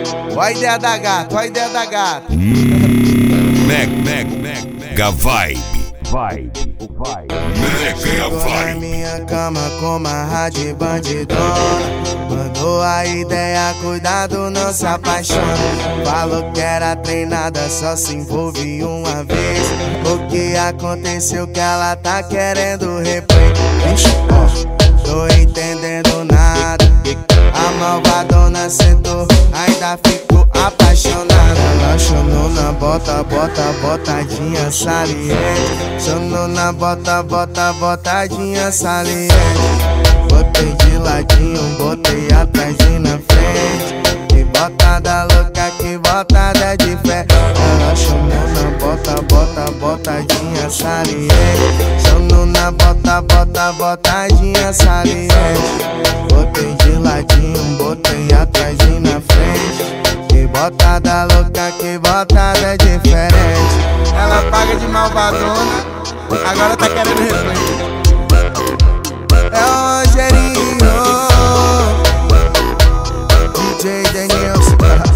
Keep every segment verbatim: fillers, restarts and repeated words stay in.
Ó a ideia da gata, ó a ideia da gata. Meg, meg, meg, mega vibe. Vibe, vibe. Mega Na vibe. minha cama com uma rádio bandidona. Mandou a ideia, cuidado, não se apaixona. Falou que era treinada, só se envolve uma vez. O que aconteceu que ela tá querendo replay? Vixe, ó, tô entendendo nada. A malvadona sentou, ainda ficou apaixonada. Ela chamou na bota, bota, botadinha saliente. Chamou na bota, bota, botadinha saliente. Botei de ladinho, botei atrás e na frente. Que botada louca, que botada de fé. Ela chamou na bota, bota, botadinha saliente. Chamou na bota, bota, botadinha saliente. Botei de ladinho, botei atrás e na frente. Que botada louca, que botada diferente. Ela paga de malvadona, agora tá querendo replay. É o Rogerinho, D J Denilson.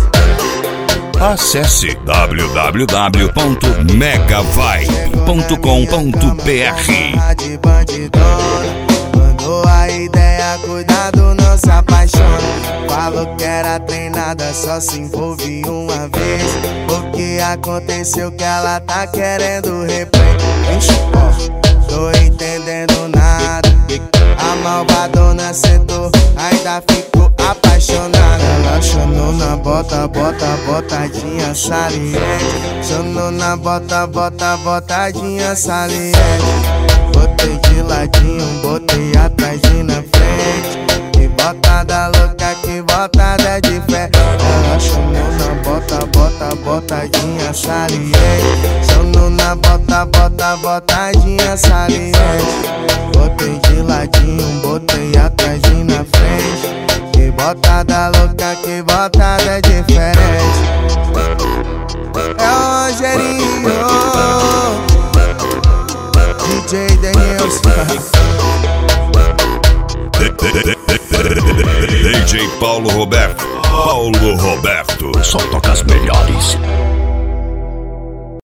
Acesse w w w ponto mega vibe ponto com ponto b r. De bandidona, mandou a ideia, cuidado, não se apaixona. Falou que era treinada, só se envolve uma vez. O que aconteceu que ela tá querendo replay? Vixe, ó, tô entendendo nada. A malvadona sentou, ainda ficou apaixonada. Ela chamou na bota, bota, botadinha saliente. Chamou na bota, bota, botadinha saliente. Botei de ladinho, botei atrás e na frente. Que botada louca, que botada de fé. Ela chamou na bota, bota, botadinha saliente. Chamou na bota, bota, botadinha saliente. Botei de ladinho, botei atrás e na frente. Que botada louca, que botada diferente. É o Rogerinho, D J Denilson. D J Paulo Roberto. Paulo Roberto. Só toca as melhores.